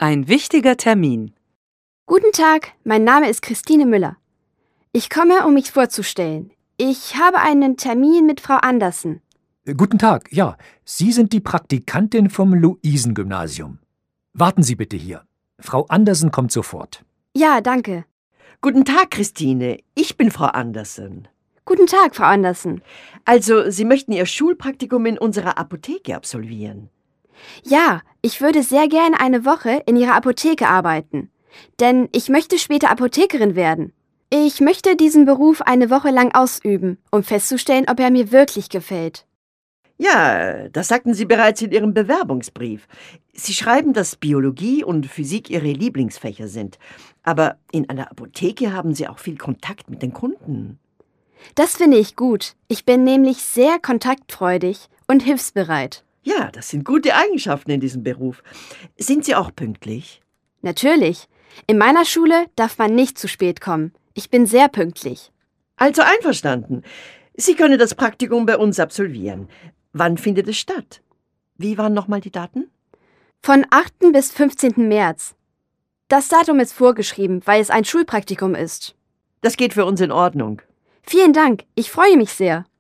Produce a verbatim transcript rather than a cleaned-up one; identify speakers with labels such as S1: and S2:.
S1: Ein wichtiger Termin.
S2: Guten Tag, mein Name ist Christine Müller. Ich komme, um mich vorzustellen. Ich habe einen Termin mit Frau Andersen.
S3: Guten Tag, ja, Sie sind die Praktikantin vom Luisengymnasium. Warten Sie bitte hier. Frau Andersen kommt sofort.
S2: Ja, danke.
S4: Guten Tag, Christine. Ich bin Frau Andersen.
S2: Guten Tag, Frau Andersen.
S4: Also, Sie möchten Ihr Schulpraktikum in unserer Apotheke absolvieren?
S2: Ja, ich würde sehr gerne eine Woche in Ihrer Apotheke arbeiten. Denn ich möchte später Apothekerin werden. Ich möchte diesen Beruf eine Woche lang ausüben, um festzustellen, ob er mir wirklich gefällt.
S4: Ja, das sagten Sie bereits in Ihrem Bewerbungsbrief. Sie schreiben, dass Biologie und Physik Ihre Lieblingsfächer sind. Aber in einer Apotheke haben Sie auch viel Kontakt mit den Kunden.
S2: Das finde ich gut. Ich bin nämlich sehr kontaktfreudig und hilfsbereit.
S4: Ja, das sind gute Eigenschaften in diesem Beruf. Sind Sie auch pünktlich?
S2: Natürlich. In meiner Schule darf man nicht zu spät kommen. Ich bin sehr pünktlich.
S4: Also einverstanden. Sie können das Praktikum bei uns absolvieren. Wann findet es statt? Wie waren nochmal die Daten?
S2: Von achten bis fünfzehnten März. Das Datum ist vorgeschrieben, weil es ein Schulpraktikum ist.
S4: Das geht für uns in Ordnung.
S2: Vielen Dank, ich freue mich sehr.